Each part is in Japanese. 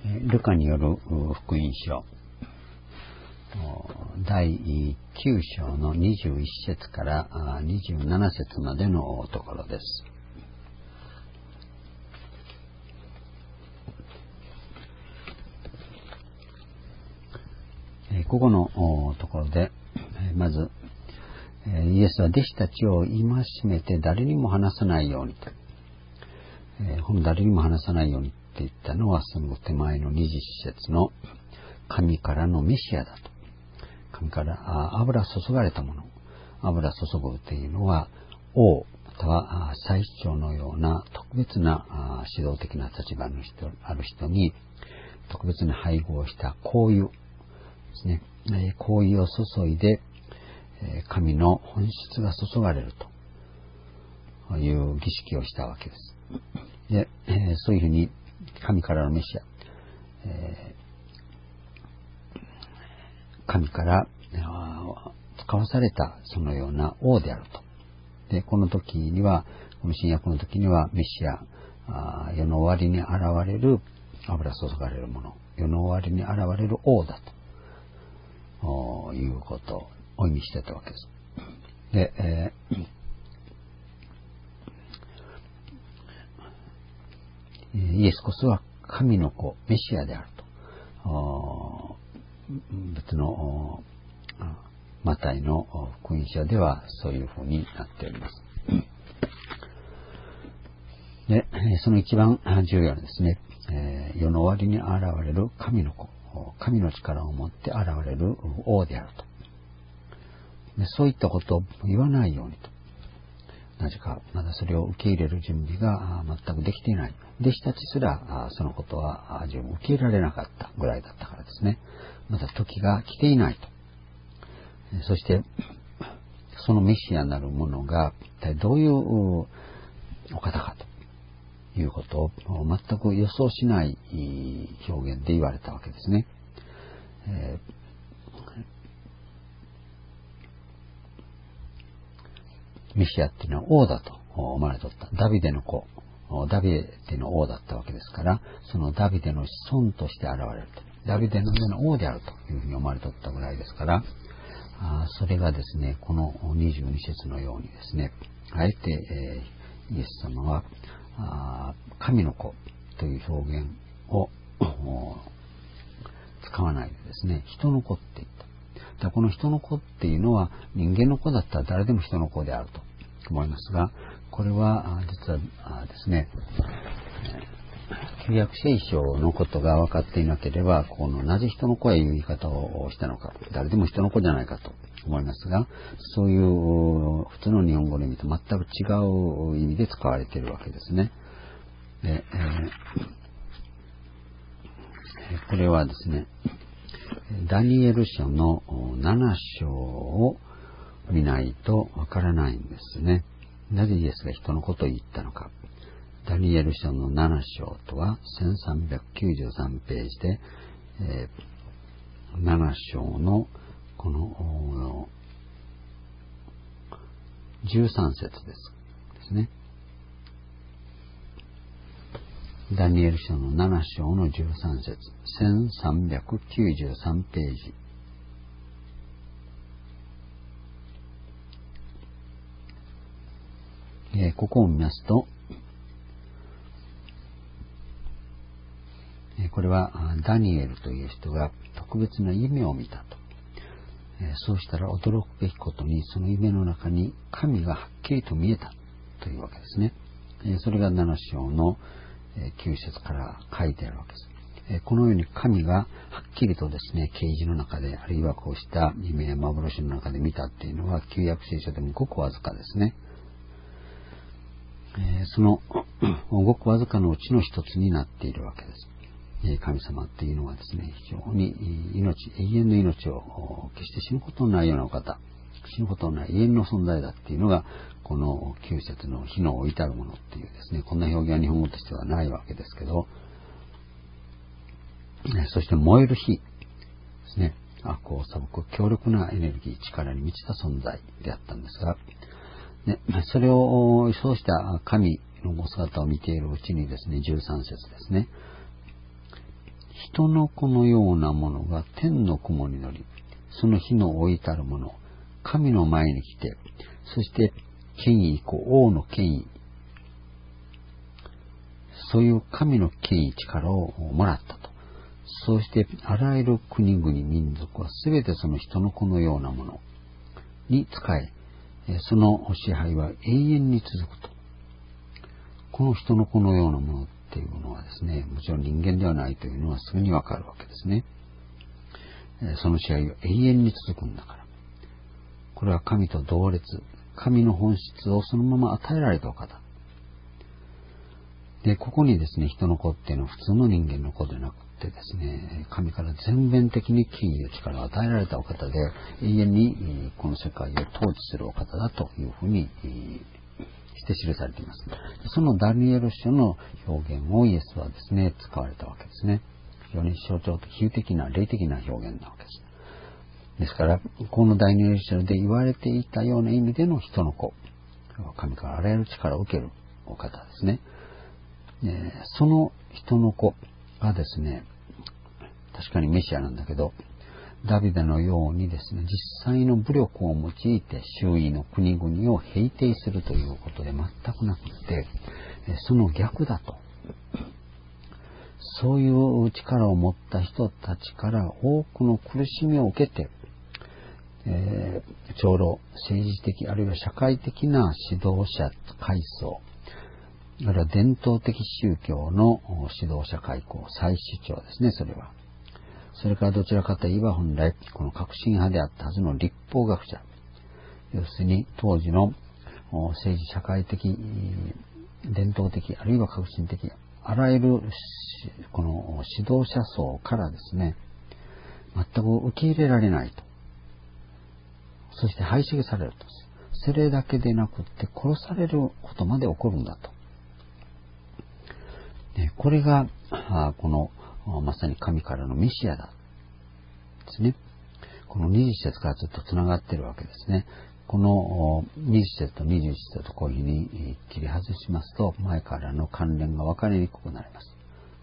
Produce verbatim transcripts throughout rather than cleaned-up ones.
ルカによる福音書だいきゅう章のにじゅういち節からにじゅうなな節までのところです。ここのところでまずイエスは弟子たちを戒めて誰にも話さないようにと、この誰にも話さないようにって言ったのはその手前のにじゅういち節の神からのメシアだと。神から油注がれたもの、油注ぐというのは王または祭司長のような特別な指導的な立場の人ある人に特別に配合した香油ですね。香油を注いで神の本質が注がれるという儀式をしたわけです。で、そういうふうに神からのメシア、神から使わされたそのような王であると。で、この時には、この新約の時にはメシア、世の終わりに現れる油注がれるもの、世の終わりに現れる王だということを意味してたわけです。で、えー、イエスこそは神の子、メシアであると。別のマタイの福音書ではそういうふうになっております。で、その一番重要なですね、世の終わりに現れる神の子、神の力を持って現れる王であると。で、そういったことを言わないようにと。なぜかまだそれを受け入れる準備が全くできていない。弟子たちすらそのことは十分受け入れられなかったぐらいだったからですね。まだ時が来ていないと。そしてそのメシアなるものが一体どういうお方かということを全く予想しない表現で言われたわけですね。えー、メシアっていうのは王だと思われとった。ダビデの子、ダビデの王だったわけですから、そのダビデの子孫として現れると。ダビデの上の王であるというふうに思われとったぐらいですから、あそれがですね、このにじゅうに節のようにですね、あえて、えー、イエス様はあ神の子という表現を使わないでですね、人の子って言った。だこの人の子っていうのは人間の子だったら誰でも人の子であると思いますが、これは実はですね、旧約聖書のことが分かっていなければ、このなぜ人の子へいう言い方をしたのか、誰でも人の子じゃないかと思いますが、そういう普通の日本語の意味と全く違う意味で使われているわけですね。で、えー、これはですね、ダニエル書のなな章を見ないとわからないんですね。なぜイエスが人のことを言ったのか。ダニエル書のなな章とはせんさんびゃくきゅうじゅうさんページで、えー、なな章のこのじゅうさん節ですですね。ダニエル書のなな章のじゅうさん節、せんさんびゃくきゅうじゅうさんページ。えー、ここを見ますと、これはダニエルという人が特別な夢を見たと。そうしたら驚くべきことにその夢の中に神がはっきりと見えたというわけですね。それがなな章のきゅう節から書いてあるわけです。このように神がはっきりとですね、啓示の中であるいはこうした夢や幻の中で見たっていうのは旧約聖書でもごくわずかですね。そのごくわずかのうちの一つになっているわけです。神様っていうのはですね、非常に命、永遠の命を決して死ぬことのないようなお方、死ぬことのない永遠の存在だっていうのが、このきゅう節の火の置いてあるものっていうですね、こんな表現は日本語としてはないわけですけど、そして燃える火ですね、悪を裁く強力なエネルギー、力に満ちた存在であったんですが、ね、それを、そうした神のお姿を見ているうちにですね、じゅうさん節ですね、 人の子のようなものが天の雲に乗り、その火の置いたるもの、神の前に来て、そして権威、王の権威、そういう神の権威、力をもらったと。そうしてあらゆる国々、民族はすべてその人の子のようなものに仕え、その支配は永遠に続くと。この人の子のようなものっていうのはですね、もちろん人間ではないというのはすぐにわかるわけですね。その支配は永遠に続くんだから。これは神と同列、神の本質をそのまま与えられたお方。で、ここにですね、人の子っていうのは普通の人間の子でなくてですね、神から全面的に権威や力を与えられたお方で、永遠にこの世界を統治するお方だというふうにして記されています。そのダニエル書の表現をイエスはですね、使われたわけですね。非常に象徴的、比喩的な、霊的な表現なわけです。ですから、このダニエル書で言われていたような意味での人の子、神からあらゆる力を受けるお方ですね。その人の子がですね、確かにメシアなんだけど、ダビデのようにですね、実際の武力を用いて周囲の国々を平定するということで全くなくて、その逆だと。そういう力を持った人たちから多くの苦しみを受けて、えー、長老、政治的あるいは社会的な指導者階層、あるいは伝統的宗教の指導者階層、再主張ですね、それは。それからどちらかといえば本来、この革新派であったはずの立法学者、要するに当時の政治社会的、伝統的、あるいは革新的、あらゆるこの指導者層からですね、全く受け入れられないと。そして排斥されると。それだけでなくって殺されることまで起こるんだと。これがこのまさに神からのメシアだですね。このにじゅっ節からずっとつながっているわけですね。このにじゅっ節とにじゅういち節とこういうふうに切り外しますと、前からの関連が分かりにくくなります。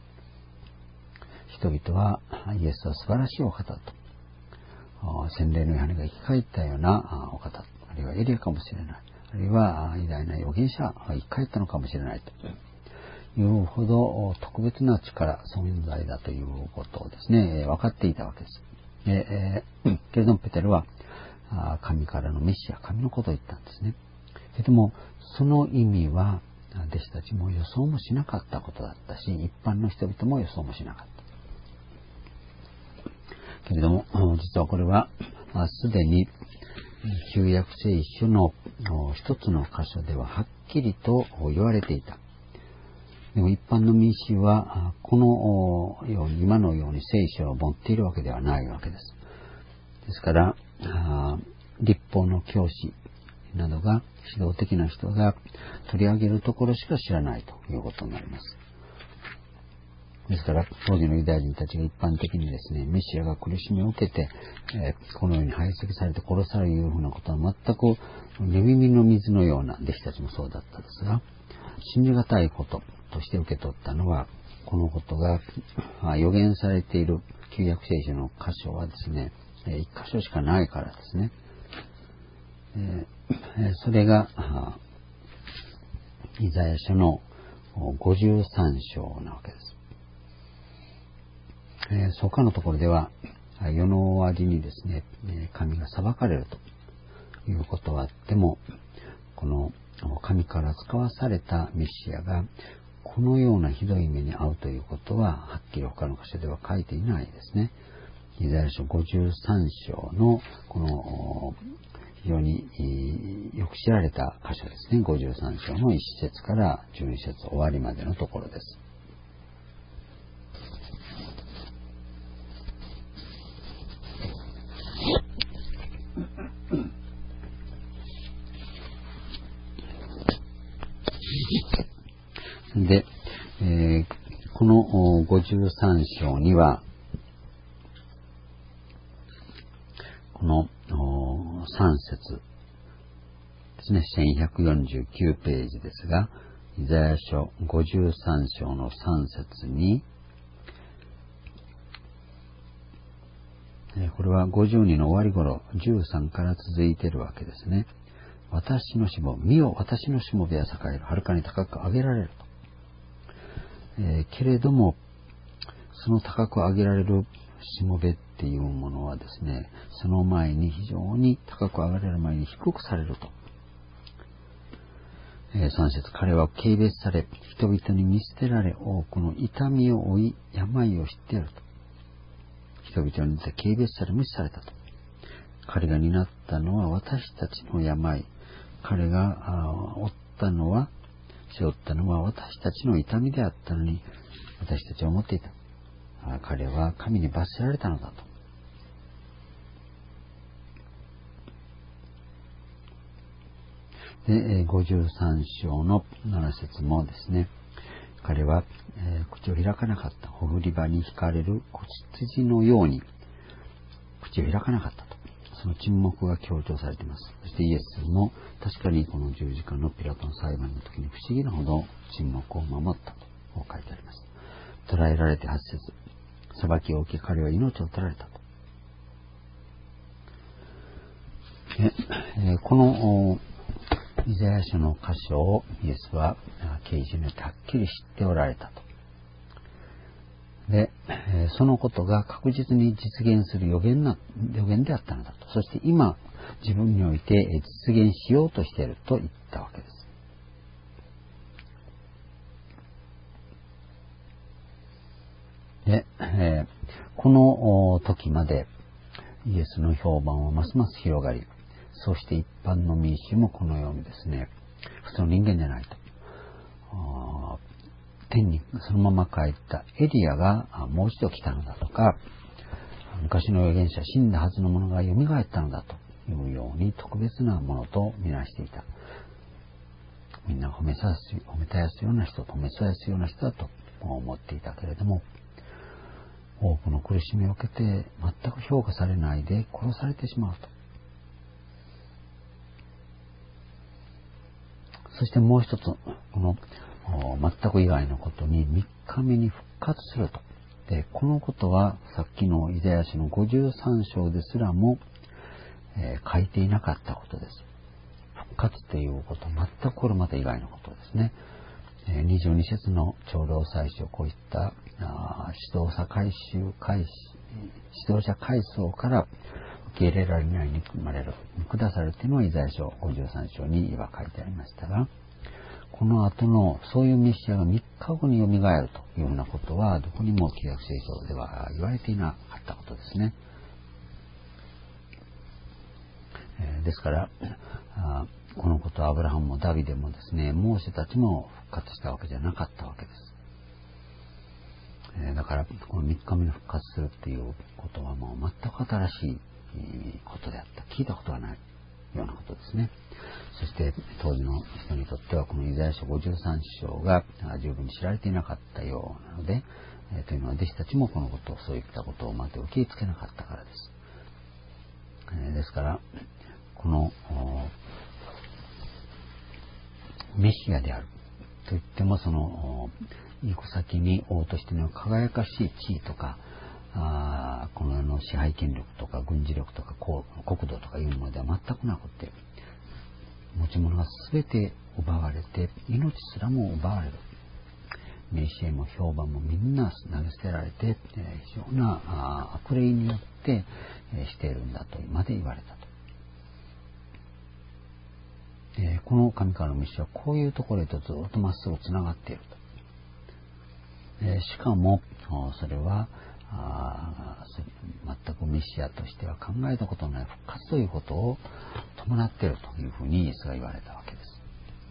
人々はイエスは素晴らしいお方と、洗礼のヨハネが生き返ったようなお方、あるいはエリアかもしれない、あるいは偉大な預言者が生き返ったのかもしれないというほど特別な力、存在だということをですね、分かっていたわけです。えー、けれどもペテルは神からのメシア、神のことを言ったんですね。けれどもその意味は弟子たちも予想もしなかったことだったし、一般の人々も予想もしなかった。けれども実はこれはすでに旧約聖書の一つの箇所でははっきりと言われていた。でも一般の民衆はこのように今のように聖書を持っているわけではないわけです。ですから律法の教師などが指導的な人が取り上げるところしか知らないということになります。ですから当時のユダヤ人たちが一般的にですね、メシアが苦しみを受けて、えー、このように排斥されて殺されるいうふうなことは全く寝耳の水のような弟子たちもそうだったですが、信じがたいこととして受け取ったのは、このことが予言されている旧約聖書の箇所はですね、一箇所しかないからですね。それがイザヤ書のごじゅうさん章なわけです。他のところでは世の終わりにですね、神が裁かれるということはあっても、この神から使わされたメシアがこのようなひどい目に遭うということははっきり他の箇所では書いていないですね。イザヤ書ごじゅうさん章のこの非常によく知られた箇所ですね。ごじゅうさん章のいち節からじゅうに節終わりまでのところです。で、えー、このごじゅうさん章にはこのさん節ですね、せんひゃくよんじゅうきゅうページですが、イザヤ書ごじゅうさん章のさん節に、 これはごじゅうにの終わり頃、じゅうさんから続いているわけですね。私のしもべ、見よ私のしもべは栄える。はるかに高く上げられると。えー、けれども、その高く上げられるしもべっていうものはですね、その前に非常に高く上がれる前に低くされると。えー、さん節、彼は軽蔑され、人々に見捨てられ、多くの痛みを負い、病を知っていると。人々に軽蔑され、無視されたと。彼が担ったのは私たちの病。彼が負ったのは、背負ったのは私たちの痛みであったのに、私たちは思っていた。彼は神に罰せられたのだと。で、ごじゅうさん章のなな節もですね、彼は、えー、口を開かなかった。ほぐり場に引かれる子羊のように口を開かなかったと。その沈黙が強調されています。そしてイエスも確かにこの十字架のピラトの裁判の時に不思議なほど沈黙を守ったと書いてあります。捕らえられてはち節、裁きを受け彼は命を取られたと。でえー、このイザヤ書の箇所をイエスは啓示によってはっきり知っておられたと。で、そのことが確実に実現する予言な、予言であったのだと。そして今、自分において実現しようとしていると言ったわけです。で、えー、この時までイエスの評判はますます広がり、そして一般の民衆もこのようにですね、普通の人間じゃないと。天にそのまま帰ったエリアがもう一度来たのだとか、昔の預言者、死んだはずのものが蘇ったのだというように特別なものとみなしていた。みんな褒めさす、褒めたやすような人、褒めさすような人だと思っていたけれども、多くの苦しみを受けて全く評価されないで殺されてしまうと。そしてもう一つ、この全く以外のことにみっかめに復活すると。で、このことはさっきのイザヤ書のごじゅうさん章ですらも、えー、書いていなかったことです。復活ということは全くこれまた以外のことですね。えー、にじゅうに節の長老祭司をこういったあ指導者回収回指導者階層から受け入れられないに組まれる、下されるというのはイザヤ書ごじゅうさん章には書いてありましたが、この後のそういうメシアがみっかごによみがえるというようなことはどこにも旧約聖書では言われていなかったことですね。えー、ですからあこのことはアブラハムもダビデもですね、モーセたちも復活したわけじゃなかったわけです。えー、だからこのみっかめに復活するっていうことはもう全く新しいことであった。聞いたことがないようなことですね。そして当時の人にとってはこのイザヤ書ごじゅうさん章が十分に知られていなかったようなので、えー、というのは弟子たちもこのことをそういったことをまた受け付けなかったからです。えー、ですからこのメシアであるといってもその行く先に王としての輝かしい地位とかあこの世の支配権力とか軍事力とか国土とかいうものでは全くなくて、持ち物が全て奪われて命すらも奪われる。メシアも評判もみんな投げ捨てられて、えー、非常な悪霊によって、えー、しているんだとまで言われたと。えー、この神からのメシアはこういうところへとずっとまっすぐつながっていると。えー、しかもそれはあ全くメシアとしては考えたことのない復活ということを伴っているというふうにイエスが言われたわけです。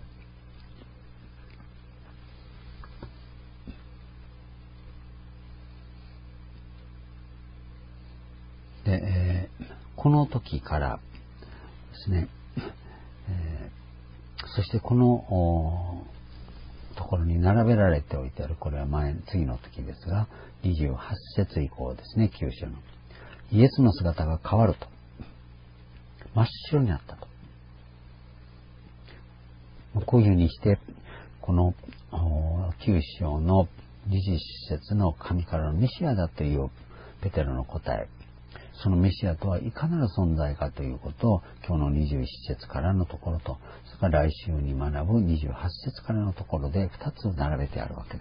で、えー、この時からですね、えー、そしてこのところに並べられておいてある、これは前次の時ですがにじゅうはち節以降ですね、きゅう章のイエスの姿が変わると、真っ白になったと、こういうふうにしてこのきゅう章のにじゅう節の神からのメシアだというペテロの答え、 そのメシアとはいかなる存在かということを今日のにじゅういっ節からのところと、それから来週に学ぶにじゅうはち節からのところでふたつ並べてあるわけです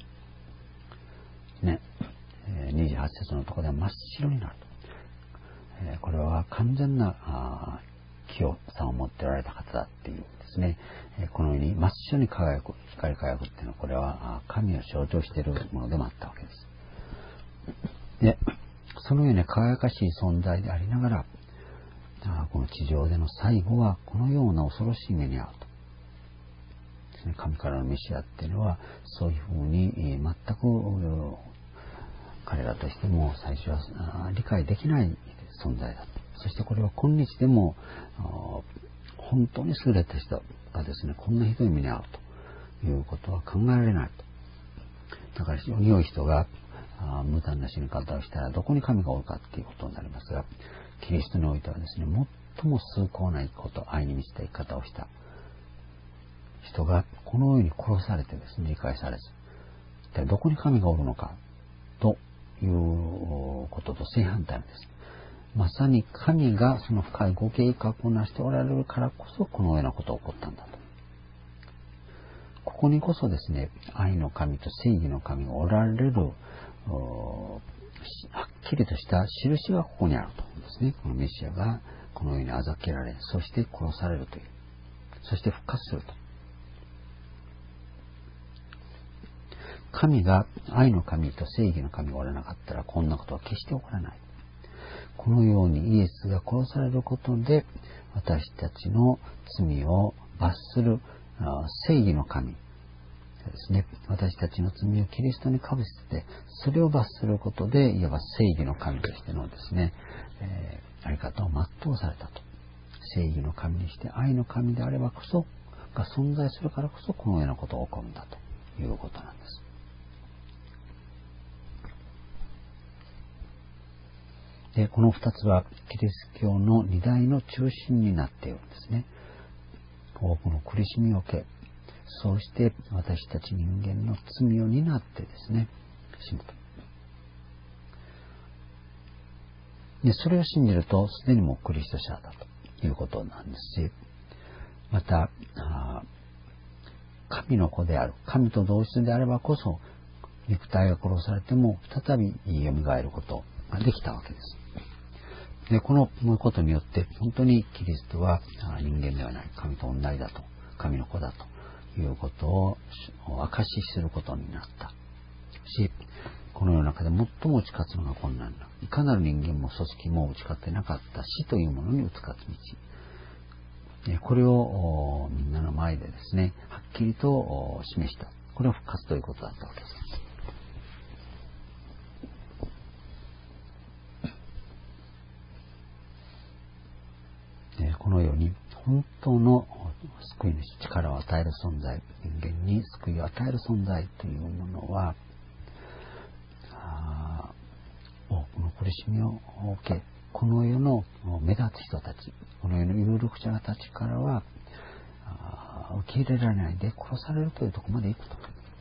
。ね。にじゅうはち節のところでは真っ白になると。これは完全な清さを持っておられた方だっていうですね。このように真っ白に輝く、光り輝くっていうのは、これは神を象徴しているものでもあったわけです。で、そのように輝かしい存在でありながら、この地上での最後はこのような恐ろしい目に遭うと。ですね、神からのメシアっていうのは、そういうふうに全く彼らとしても最初は理解できない存在だと。そしてこれは今日でも本当に優れた人がですね、こんなひどい目に遭うということは考えられないと。だから非常に良い人が無残な死に方をしたらどこに神がおるかっていうことになりますが、キリストにおいてはですね、最も崇高な生き方、愛に満ちた生き方をした人がこのように殺されてですね、理解されず、一体どこに神がおるのかということと正反対なんです。まさに神がその深いご計画を成しておられるからこそこのようなことが起こったんだと。ここにこそですね、愛の神と正義の神がおられるはっきりとした印がここにあるとですね。このメシアがこのようにあざけられ、そして殺されるという、そして復活すると。神が愛の神と正義の神がおらなかったらこんなことは決して起こらない。このようにイエスが殺されることで私たちの罪を罰する正義の神ですね、私たちの罪をキリストにかぶせて、それを罰することで、いわば正義の神としてのですね、えー、あり方を全うされたと。正義の神にして愛の神であればこそ、が存在するからこそ、このようなことが起こるんだということなんです。で、この二つは、キリスト教の二大の中心になっているんですね。多くの苦しみを受け、そうして私たち人間の罪を担ってですね、死ぬと。で、それを信じると、すでにもうクリスト者だということなんですし、また、神の子である、神と同質であればこそ、肉体が殺されても再び蘇ることができたわけです。で、このことによって、本当にキリストは人間ではない、神と同じだと、神の子だと。いうことを証しすることになったし、この世の中で最も打ち勝つのが困難な、いかなる人間も組織も打ち勝ってなかった死というものに打ち勝つ道、これをみんなの前でですね、はっきりと示した。これは復活ということだったわけです。このように本当の救い主、力を与える存在、人間に救いを与える存在というものは、多くの苦しみを受け、この世の目立つ人たち、この世の有力者たちからは受け入れられないで殺されるというところまで行くと。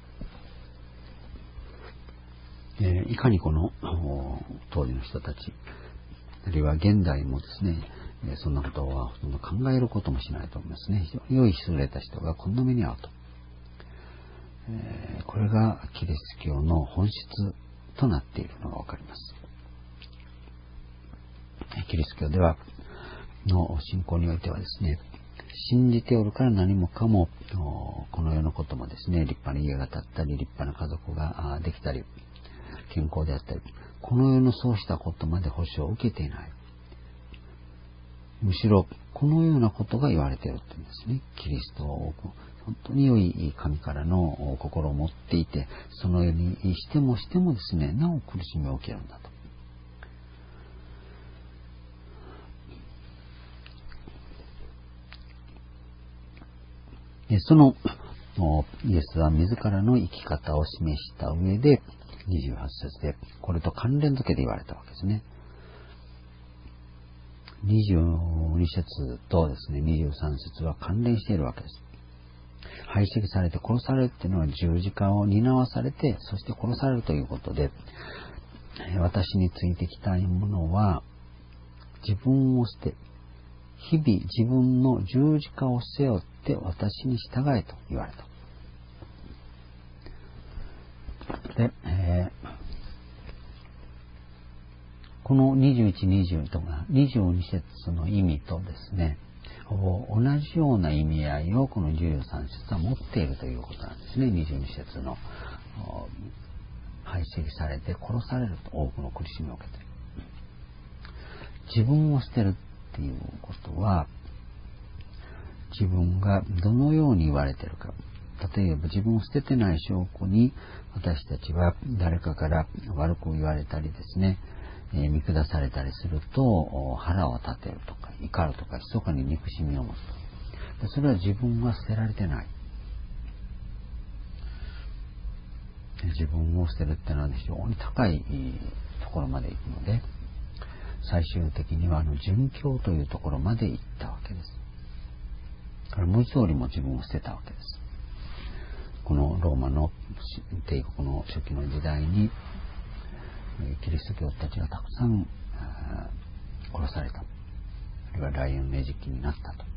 えー、いかにこの当時の人たち、あるいは現代もですね、そんなことはほとんど考えることもしないと思いますね。非常に良い優れた人がこんな目に遭うと。えー、これがキリスト教の本質となっているのがわかります。キリスト教ではの信仰においてはですね、信じておるから何もかもこの世のこともですね、立派な家が建ったり立派な家族ができたり健康であったり、この世のそうしたことまで保証を受けていない。むしろこのようなことが言われているというんですね。キリストを本当に良い神からの心を持っていて、そのようにしてもしてもですね、なお苦しみを受けるんだと。そのイエスは自らの生き方を示した上でにじゅうはち節でこれと関連付けで言われたわけですね。にじゅうに節とですね、にじゅうさん節は関連しているわけです。排斥されて殺されるというのは十字架を担わされて、そして殺されるということで、私についてきたいものは自分を捨て、日々自分の十字架を背負って私に従えと言われた。で、えー、このにじゅういち、にじゅうにとかにじゅうに節の意味とですね、ほぼ同じような意味合いをこのじゅうさん節は持っているということなんですね。にじゅうに節の排斥されて殺されると多くの苦しみを受けている。自分を捨てるっていうことは、自分がどのように言われているか。例えば自分を捨ててない証拠に私たちは誰かから悪く言われたりですね、えー、見下されたりすると腹を立てるとか怒るとか密かに憎しみを持つと。それは自分は捨てられてない。自分を捨てるっていうのは非常に高いところまで行くので、最終的にはあの殉教というところまで行ったわけです。だから文字通りも自分を捨てたわけです。このローマの帝国の初期の時代にキリスト教たちがたくさん殺された。あるいはライオンの餌食になったと。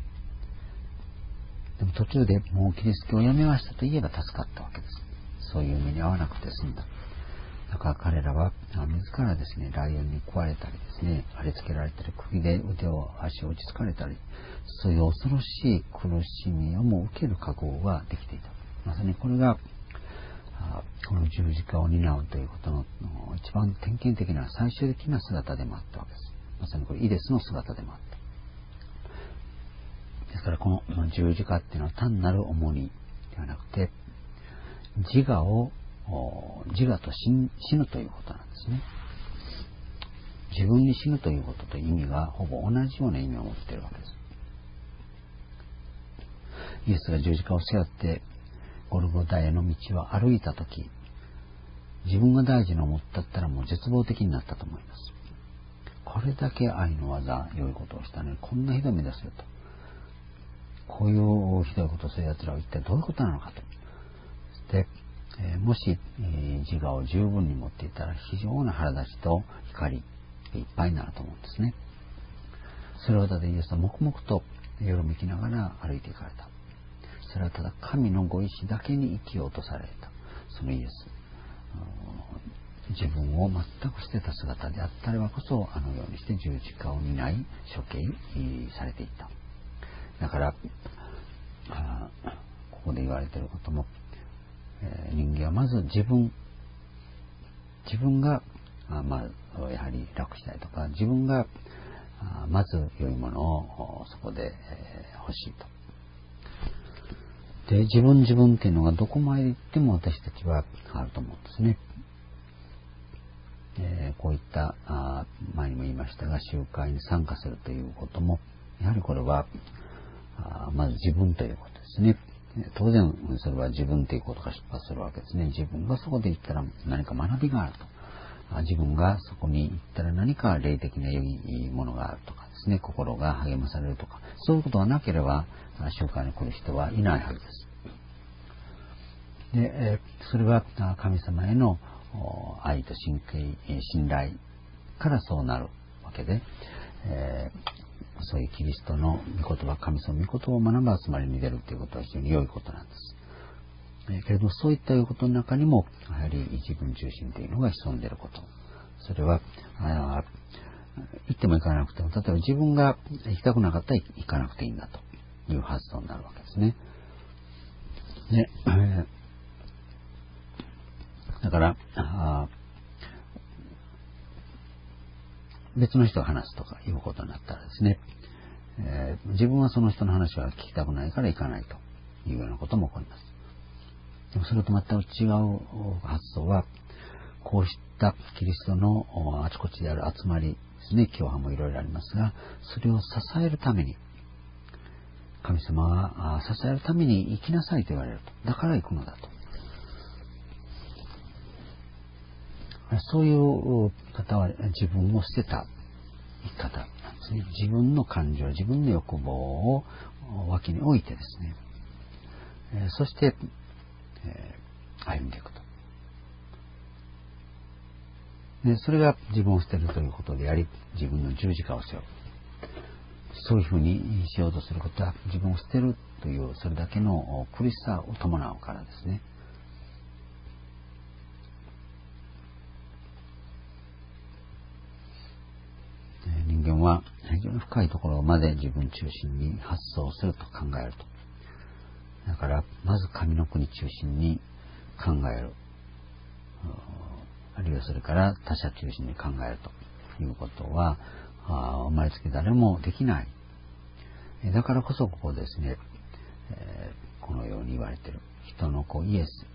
でも途中でもうキリスト教をやめましたと言えば助かったわけです。そういう目に遭わなくて済んだ。だから彼らは自らですね、ライオンに食われたりですね、貼り付けられたり、釘で腕を足を打ちつかれたり、そういう恐ろしい苦しみをも受ける覚悟ができていた。まさにこれがこの十字架を担うということの一番典型的な最終的な姿でもあったわけです。まさにこれイエスの姿でもあった。ですからこの十字架っていうのは単なる重荷ではなくて、自我を自我と死ぬということなんですね。自分に死ぬということと意味がほぼ同じような意味を持っているわけです。イエスが十字架を背負ってゴルゴダへの道を歩いたとき、自分が大事に思ったったらもう絶望的になったと思います。これだけ愛の技、良いことをしたのにこんなひどい目ですよと。こういうひどいことをする奴らは一体どういうことなのかと。で、えー、もし、えー、自我を十分に持っていたら非常な腹立ちと光でいっぱいになると思うんですね。それをただイエスは黙々とよろめきながら歩いていかれた。それはただ神のご意志だけに生きようとされた。そのイエス。自分を全く捨てた姿であったればこそ、あのようにして十字架を担い処刑されていった。だから、ここで言われていることも、えー、人間はまず自分、自分が、あまあ、やはり楽したいとか、自分があまず良いものをそこで、えー、欲しいと。で、自分自分っていうのがどこまで行っても私たちはあると思うんですね。えー、こういったあ前にも言いましたが、集会に参加するということも、やはりこれはあまず自分ということですね。当然それは自分ということが出発するわけですね。自分がそこで行ったら何か学びがあると。自分がそこに行ったら何か霊的な良いものがあるとかですね、心が励まされるとか、そういうことがなければ集会に来る人はいないはずです。で、えー、それは神様への愛と信敬、信頼からそうなるわけで、えー、そういうキリストの御言葉、神様の御言葉を学ぶ集まりに出るということは非常に良いことなんです。えー、けれどもそういったことの中にもやはり自分中心というのが潜んでいること。それはあ行っても行かなくても、例えば自分が行きたくなかったら行かなくていいんだという発想になるわけですね。で、えーだからあ別の人が話すとかいうことになったらですね、えー、自分はその人の話は聞きたくないから行かないというようなことも起こります。でもそれと全く違う発想は、こうしたキリストのあちこちである集まりですね、教派もいろいろありますが、それを支えるために、神様は支えるために生きなさいと言われると。だから行くのだと。そういう方は自分を捨てた生き方なんですね。自分の感情、自分の欲望を脇に置いてですね、えー、そして、えー、歩んでいくと。 でそれが自分を捨てるということであり、自分の十字架を背負う。そういうふうにしようとすることは、自分を捨てるという、それだけの苦しさを伴うからですね。人間は非常に深いところまで自分中心に発想すると考えると。だから、まず神の国中心に考える。あるいはそれから他者中心に考えるということは、生まれつき誰もできない。だからこそここですね、えー、このように言われている人の子イエス。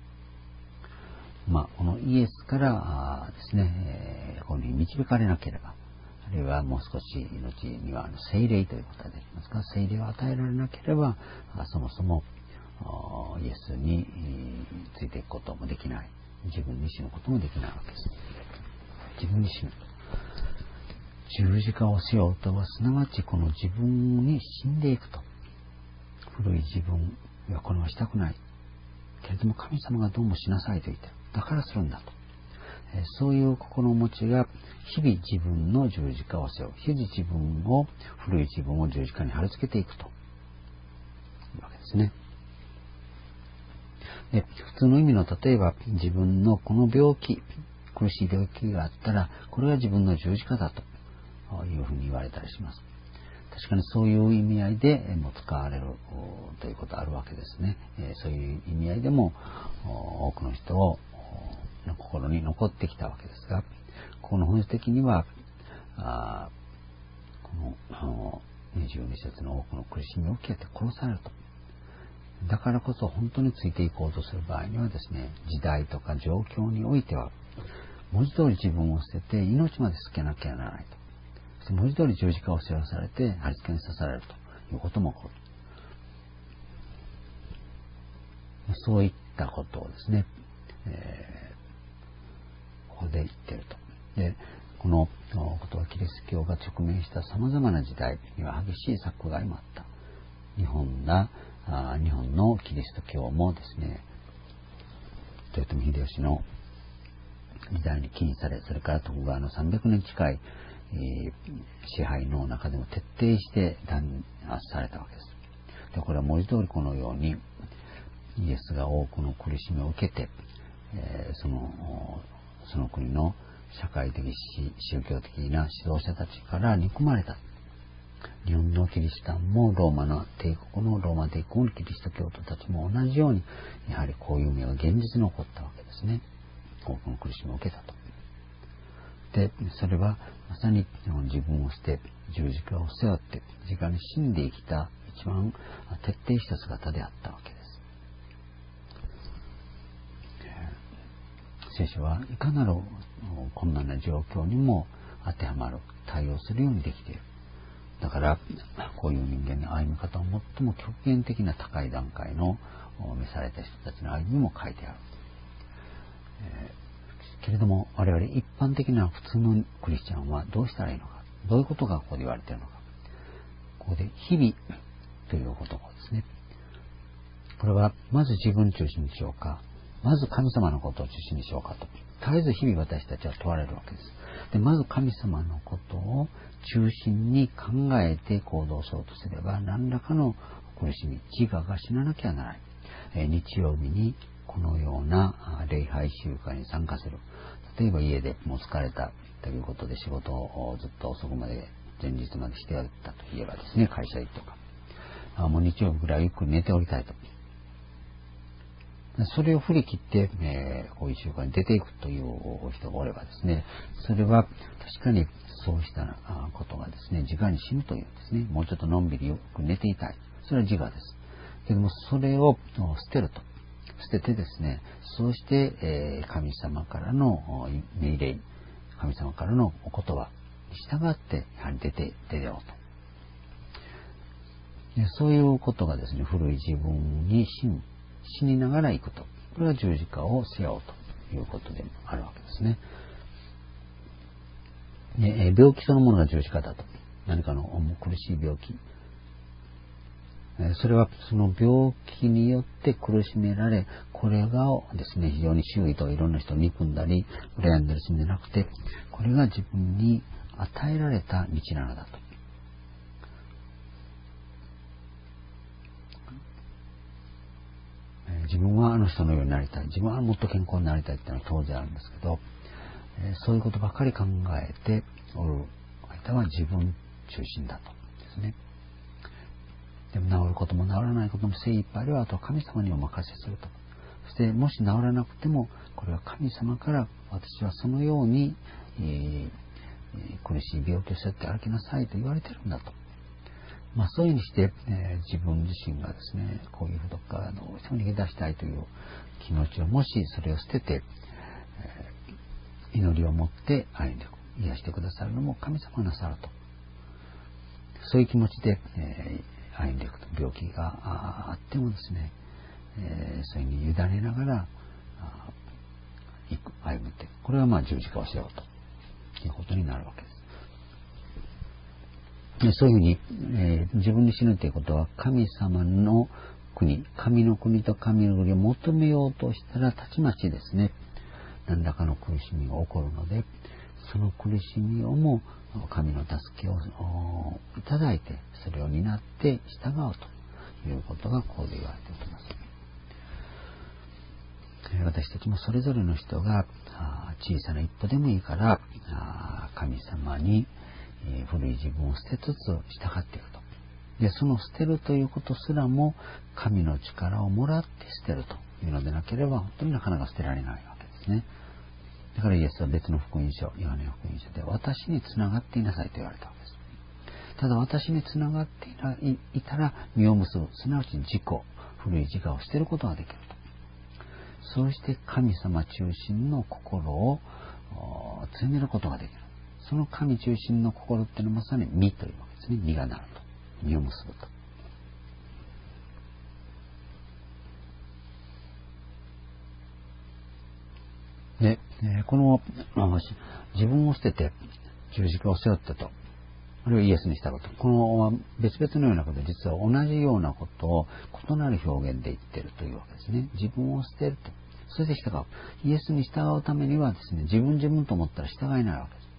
まあ、このイエスからですね、えー、このように導かれなければ、あるいはもう少し命には聖霊ということができますが、聖霊を与えられなければ、そもそもイエスについていくこともできない。自分に死ぬこともできないわけです。自分に死ぬ。十字架を背負うとは、すなわちこの自分に死んでいくと。古い自分、いやこれはしたくない。けれども神様がどうもしなさいと言ってる。だからするんだと。えー、そういう心持ちが日々自分の十字架を背負う。日々自分を、古い自分を十字架に貼り付けていくというわけですね。で、普通の意味の、例えば自分のこの病気、苦しい病気があったら、これが自分の十字架だというふうに言われたりします。確かにそういう意味合いでも使われるということがあるわけですね。そういう意味合いでも多くの人をの心に残ってきたわけですが、この本質的にはあこのにじゅうに節の多くの苦しみを受けて殺されると。だからこそ本当についていこうとする場合にはですね、時代とか状況においては文字通り自分を捨てて命まで捨てなきゃならないと。そして文字通り十字架を背負わされて貼り付けに刺されるということも起こる。そういったことをですね、えー、ここで言っていると。で、このことはキリスト教が直面した様々な時代には激しい錯誤が今あった。日本があ日本のキリスト教もですね、豊臣秀吉の時代に起因され、それから徳川のさんびゃくねん近い、えー、支配の中でも徹底して弾圧されたわけです。で、これは文字通りこのようにイエスが多くの苦しみを受けて、えー、そのその国の社会的宗教的な指導者たちから憎まれた。日本のキリシタンもローマの帝国のローマ帝国のキリスト教徒たちも同じように、やはりこういう目が現実に起こったわけですね。多くの苦しみを受けたと。で、それはまさに自分を捨て、十字架を背負って十字架に死んで生きた一番徹底した姿であったわけです。聖書はいかなる困難な状況にも当てはまる、対応するようにできている。だから、こういう人間の歩み方を最も極限的な高い段階の召された人たちの歩みも書いてある。えー、けれども、我々一般的な普通のクリスチャンはどうしたらいいのか。どういうことがここで言われているのか。ここで日々という言葉ですね。これはまず自分中心にしようか、まず神様のことを中心にしようかと。絶えず日々私たちは問われるわけです。で、まず神様のことを中心に考えて行動しようとすれば、何らかの苦しみ、自我が死ななきゃならない。えー、日曜日にこのような礼拝集会に参加する。例えば家でもう疲れたということで仕事をずっと遅くまで、前日までしてやったといえばですね、会社行くとか、あもう日曜日ぐらいゆっくり寝ておりたいと。それを振り切って、えー、こういう習慣に出ていくという人がおればですね、それは確かにそうしたことがですね、自我に死ぬというんですね。もうちょっとのんびりよく寝ていたい。それは自我です。けども、それを捨てると。捨ててですね、そうして、えー、神様からの命令、神様からのお言葉に従って、やはり出て、出ようと。でそういうことがですね、古い自分に死ぬ。死にながら行くと。これが十字架を背負うということでもあるわけですね。で病気そのものが十字架だと。何かの苦しい病気。 それはその病気によって苦しめられ、これがですね、非常に周囲といろんな人を憎んだり羨んだりするんじゃなくて、これが自分に与えられた道なのだと。自分はあの人のようになりたい、自分はもっと健康になりたいっていうのは当然あるんですけど、そういうことばかり考えておる間は自分中心だとですね。でも治ることも治らないことも精一杯あれば、あとは神様にお任せすると。そしてもし治らなくても、これは神様から私はそのように、えー、苦しい病気を背負って歩きなさいと言われてるんだと。まあそういうふうにして、えー、自分自身がですね、こういうどっかどうしても逃げ出したいという気持ちを、もしそれを捨てて、えー、祈りを持って歩んでいく、癒してくださるのも神様なさると。そういう気持ちで、えー歩んでいくと、病気があってもですね、えー、それに委ねながら歩むって、これはまあ十字架を背負うということになるわけです。でそういうふうに、えー、自分に死ぬということは、神様の国、神の国と神の国を求めようとしたら、たちまちですね、何らかの苦しみが起こるので、その苦しみをも神の助けをいただいて、それを担って従うということがこうで言われております。私たちもそれぞれの人が小さな一歩でもいいから神様に古い自分を捨てつつ従っていくと。で、その捨てるということすらも神の力をもらって捨てるというのでなければ、本当になかなか捨てられないわけですね。だからイエスは別の福音書、ヨハネ福音書で、私につながっていなさいと言われたわけです。ただ私につながっていたら実を結ぶ、すなわち自己、古い自我を捨てることができると。そうして神様中心の心を強めることができる。その神中心の心っていうのはまさに実というわけですね。実がなると。実を結ぶと。で、この自分を捨てて十字架を背負ったと、あるいはイエスに従うと、この別々のようなことで実は同じようなことを異なる表現で言っているというわけですね。自分を捨てると、そして従う。イエスに従うためにはですね、自分自分と思ったら従えないわけです。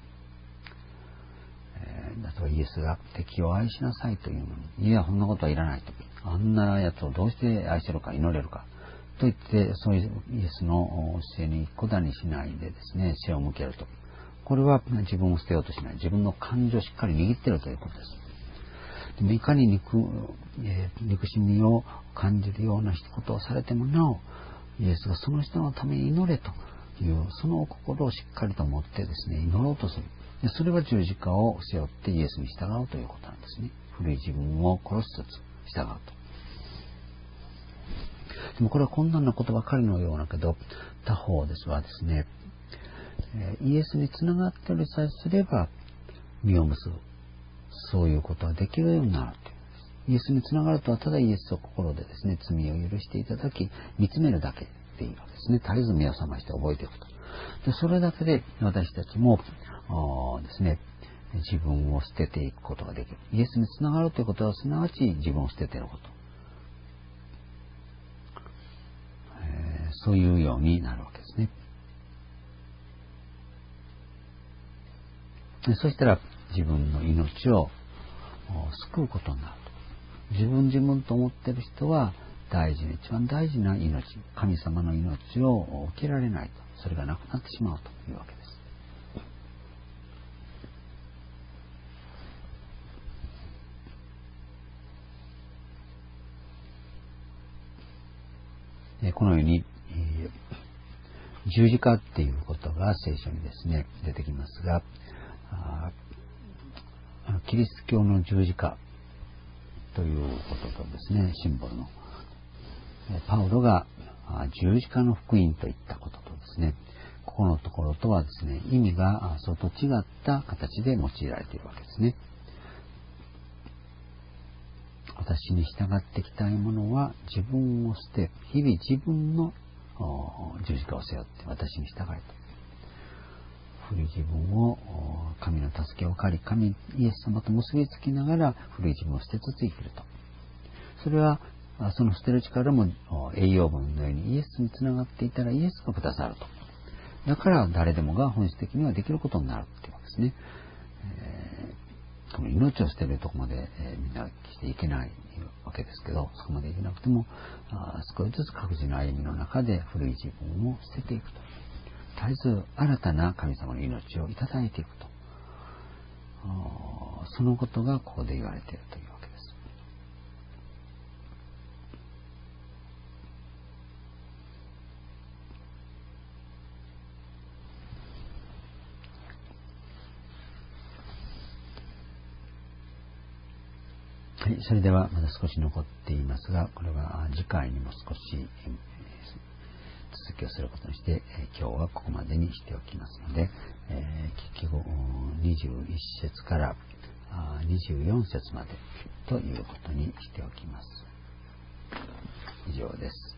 えー、だとイエスが敵を愛しなさいというのに、いや、そんなことはいらないと。あんなやつをどうして愛せるか、祈れるか。と言って、そういうイエスの教えに小だにしないでですね、背を向けると。これは自分を捨てようとしない。自分の感情をしっかり握っているということです。でもいかに 憎,、えー、憎しみを感じるようなことをされてもなお、イエスがその人のために祈れという、その心をしっかりと持ってですね、祈ろうとする。でそれは十字架を背負ってイエスに従うということなんですね。古い自分を殺しつつ従うと。でもこれは困難なことばかりのようだけど、他方ですはですね、イエスにつながっておりさえすれば実を結ぶ、そういうことができるようになるという。イエスにつながるとは、ただイエスを心でですね、罪を許していただき見つめるだけでいいわけですね。絶えず目を覚まして覚えていくと。でそれだけで私たちもですね、自分を捨てていくことができる。イエスにつながるということは、すなわち自分を捨てていること、えー、そういうようになるわけですね。でそしたら自分の命を救うことになると。自分自分と思っている人は大事な、一番大事な命、神様の命を受けられないと。それがなくなってしまうというわけです。このように、えー、十字架っていうことが聖書にですね出てきますが、あキリスト教の十字架ということとですね、シンボルのパウロが十字架の福音といったこととですね、ここのところとはですね、意味が相当違った形で用いられているわけですね。私に従ってきたいものは自分を捨て、日々自分の十字架を背負って私に従えと。古い自分を神の助けを借り、神イエス様と結びつきながら古い自分を捨てつつ生きると。 それはその捨てる力も栄養分のようにイエスにつながっていたらイエスがくださると。だから誰でもが本質的にはできることになるっていうわけですね。えー、この命を捨てるところまで、えー、みんなしていけないわけですけど、そこまでいけなくてもあ少しずつ各自の歩みの中で古い自分を捨てていくと。絶えず新たな神様の命をいただいていくと。そのことがここで言われているというわけです。はい、それではまだ少し残っていますが、これは次回にも少し続きをすることにして、今日はここまでにしておきますので、結局にじゅういっ節からにじゅうよん節までということにしておきます。以上です。